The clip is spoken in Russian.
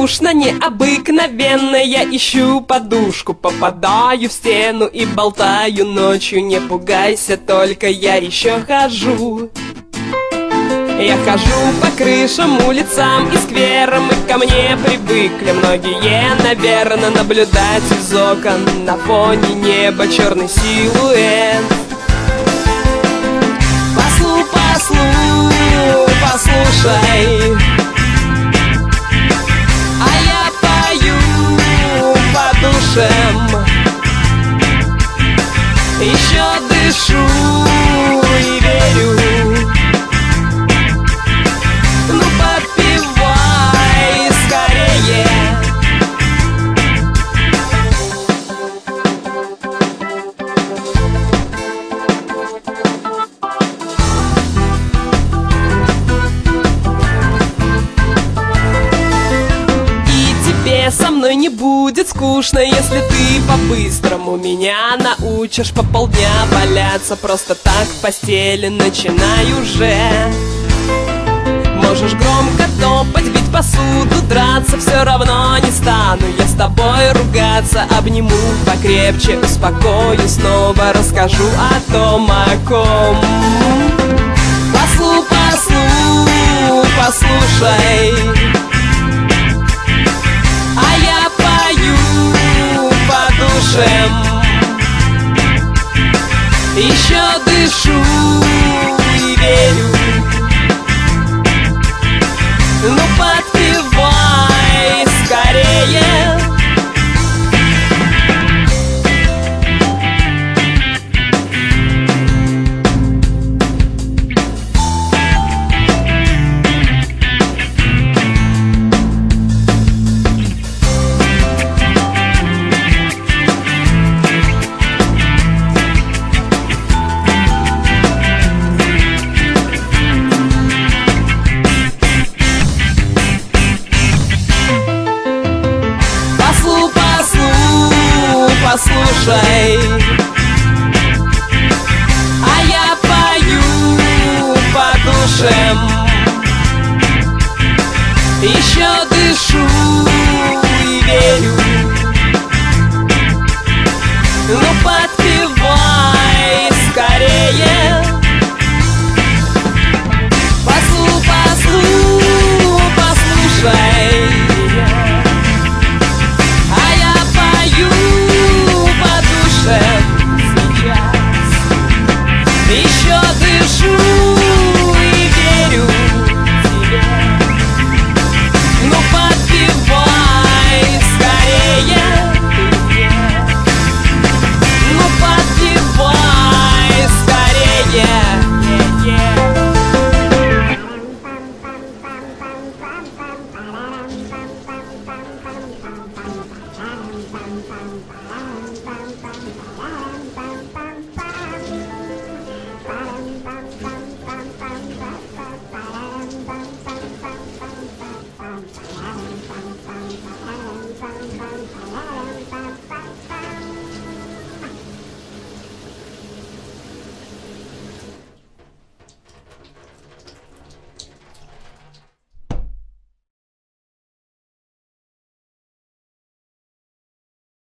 скучно, необыкновенно. Я ищу подушку, попадаю в стену и болтаю ночью. Не пугайся, только я еще хожу. Я хожу по крышам, улицам и скверам, и ко мне привыкли многие, наверное, наблюдать из окон. На фоне неба черный силуэт. Послушай, а я пою по душам, еще дышу и верю. Ну подпевай скорее. Со мной не будет скучно, если ты по-быстрому меня научишь. По полдня валяться просто так в постели начинай уже. Можешь громко топать, бить посуду, драться, все равно не стану я с тобой ругаться. Обниму покрепче, успокою, снова расскажу о том, о ком. Послушай, а я пою по душам, еще дышу и верю. Ну подпевай скорее. Послушай, а я пою по душам, еще дышу и верю. Ну